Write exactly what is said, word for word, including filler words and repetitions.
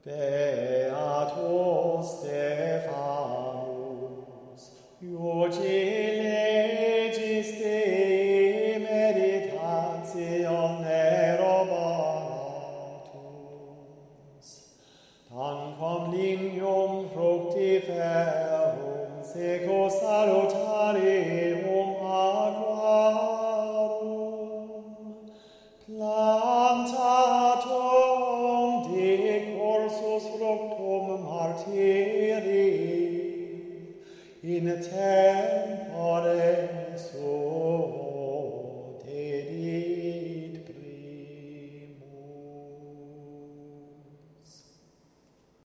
Beatus Stephanus, iuci legis Dei meditatione robanatus, tanquam lignum fructiferum seco salutarium aquarum, plantatum de cursus fructum martyrii in tempore suo.